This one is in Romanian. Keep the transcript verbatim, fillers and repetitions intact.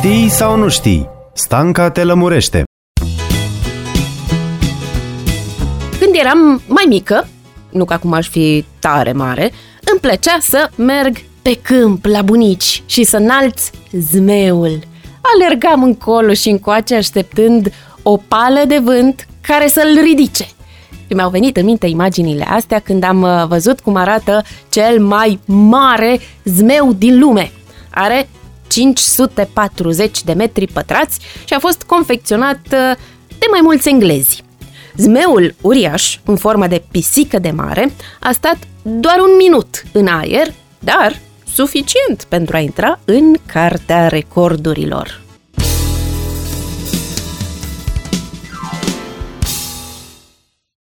Știi sau nu știi? Stanca te lămurește. Când eram mai mică, nu că acum aș fi tare mare, îmi plăcea să merg pe câmp la bunici și să înalț zmeul. Alergam încolo și încoace așteptând o pală de vânt care să-l ridice. Și mi-au venit în minte imaginile astea când am văzut cum arată cel mai mare zmeu din lume. Are cinci sute patruzeci de metri pătrați și a fost confecționat de mai mulți englezi. Zmeul uriaș, în formă de pisică de mare, a stat doar un minut în aer, dar suficient pentru a intra în cartea recordurilor.